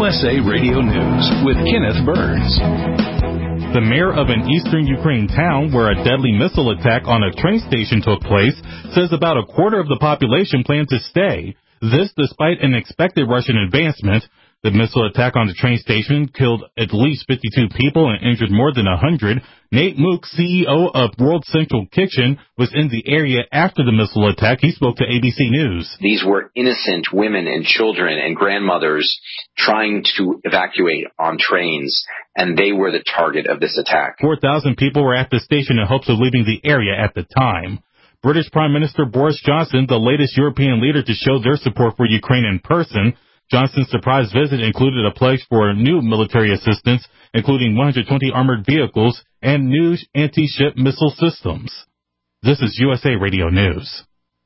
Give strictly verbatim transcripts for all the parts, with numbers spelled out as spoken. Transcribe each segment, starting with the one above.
S A Radio News with Kenneth Burns. The mayor of an eastern Ukraine town where a deadly missile attack on a train station took place says about a quarter of the population plan to stay. This despite an expected Russian advancement. The missile attack on the train station killed at least fifty-two people and injured more than one hundred. Nate Mook, C E O of World Central Kitchen, was in the area after the missile attack. He spoke to A B C News. These were innocent women and children and grandmothers trying to evacuate on trains, and they were the target of this attack. four thousand people were at the station in hopes of leaving the area at the time. British Prime Minister Boris Johnson, the latest European leader to show their support for Ukraine in person. Johnson's surprise visit included a pledge for new military assistance, including one hundred twenty armored vehicles and new anti-ship missile systems. This is U S A Radio News.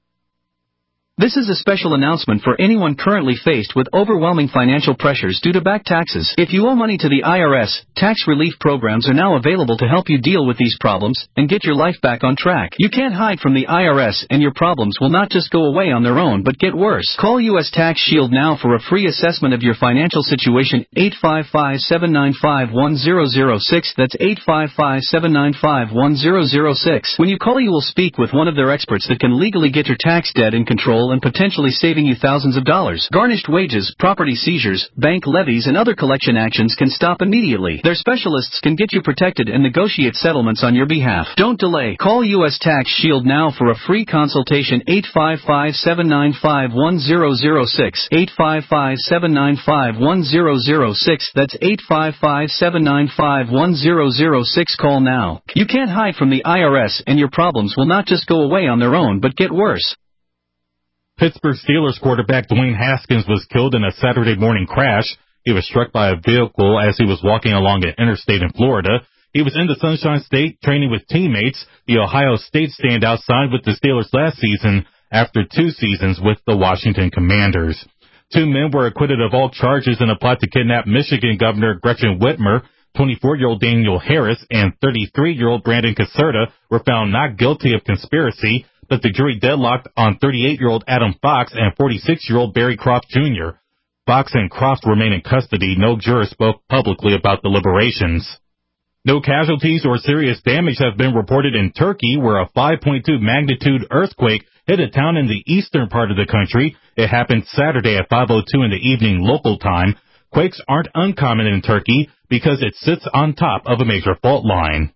This is a special announcement for anyone currently faced with overwhelming financial pressures due to back taxes. If you owe money to the I R S, tax relief programs are now available to help you deal with these problems and get your life back on track. You can't hide from the I R S, and your problems will not just go away on their own, but get worse. Call U S Tax Shield now for a free assessment of your financial situation. eight five five, seven nine five, one zero zero six. That's eight five five, seven nine five, one zero zero six. When you call, you will speak with one of their experts that can legally get your tax debt in control and potentially saving you thousands of dollars. Garnished wages, property seizures, bank levies, and other collection actions can stop immediately. Their specialists can get you protected and negotiate settlements on your behalf. Don't delay. Call U S Tax Shield now for a free consultation. eight five five, seven nine five, one zero zero six. eight five five, seven nine five, one zero zero six. That's eight five five, seven nine five, one zero zero six. Call now. You can't hide from the I R S, and your problems will not just go away on their own, but get worse. Pittsburgh Steelers quarterback Dwayne Haskins was killed in a Saturday morning crash. He was struck by a vehicle as he was walking along an interstate in Florida. He was in the Sunshine State training with teammates. The Ohio State standout signed with the Steelers last season after two seasons with the Washington Commanders. Two men were acquitted of all charges in a plot to kidnap Michigan Governor Gretchen Whitmer. twenty-four-year-old Daniel Harris and thirty-three-year-old Brandon Caserta were found not guilty of conspiracy, but the jury deadlocked on thirty-eight-year-old Adam Fox and forty-six-year-old Barry Croft Junior Fox and Croft remain in custody. No juror spoke publicly about the liberations. No casualties or serious damage have been reported in Turkey, where a five point two magnitude earthquake hit a town in the eastern part of the country. It happened Saturday at five oh two in the evening local time. Quakes aren't uncommon in Turkey because it sits on top of a major fault line.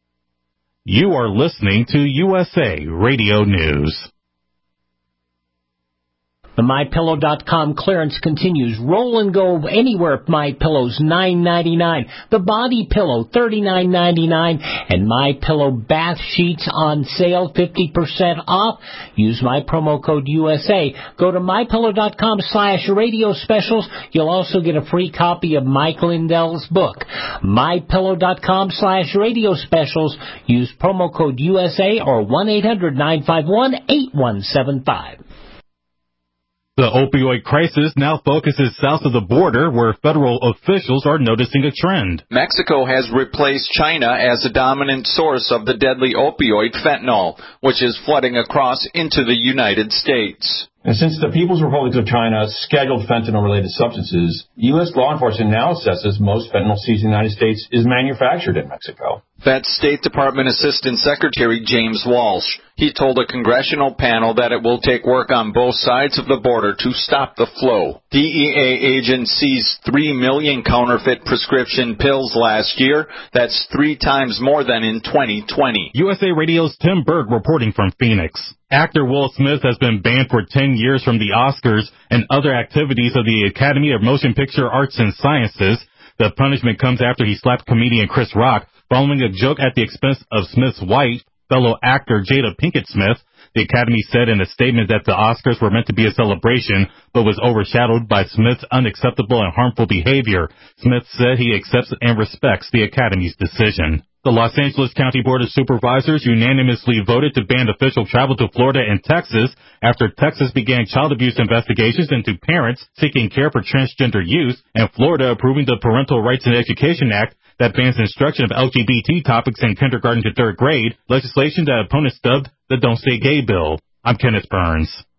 You are listening to U S A Radio News. The My Pillow dot com clearance continues. Roll and go anywhere at MyPillow's nine ninety-nine. The Body Pillow thirty-nine ninety-nine, and MyPillow bath sheets on sale fifty percent off. Use my promo code U S A. Go to My Pillow dot com slash radio specials. You'll also get a free copy of Mike Lindell's book. My Pillow dot com slash radio specials. Use promo code U S A or one eight hundred, nine five one, eight one seven five. The opioid crisis now focuses south of the border, where federal officials are noticing a trend. Mexico has replaced China as a dominant source of the deadly opioid fentanyl, which is flooding across into the United States. And since the People's Republic of China scheduled fentanyl-related substances, U S law enforcement now assesses most fentanyl seized in the United States is manufactured in Mexico. That's State Department Assistant Secretary James Walsh. He told a congressional panel that it will take work on both sides of the border to stop the flow. D E A agents seized three million counterfeit prescription pills last year. That's three times more than in twenty twenty. U S A Radio's Tim Berg reporting from Phoenix. Actor Will Smith has been banned for ten years from the Oscars and other activities of the Academy of Motion Picture Arts and Sciences. The punishment comes after he slapped comedian Chris Rock following a joke at the expense of Smith's wife, fellow actor Jada Pinkett Smith. The Academy said in a statement that the Oscars were meant to be a celebration, but was overshadowed by Smith's unacceptable and harmful behavior. Smith said he accepts and respects the Academy's decision. The Los Angeles County Board of Supervisors unanimously voted to ban official travel to Florida and Texas after Texas began child abuse investigations into parents seeking care for transgender youth, and Florida approving the Parental Rights in Education Act that bans instruction of L G B T topics in kindergarten to third grade, legislation that opponents dubbed the Don't Say Gay bill. I'm Kenneth Burns.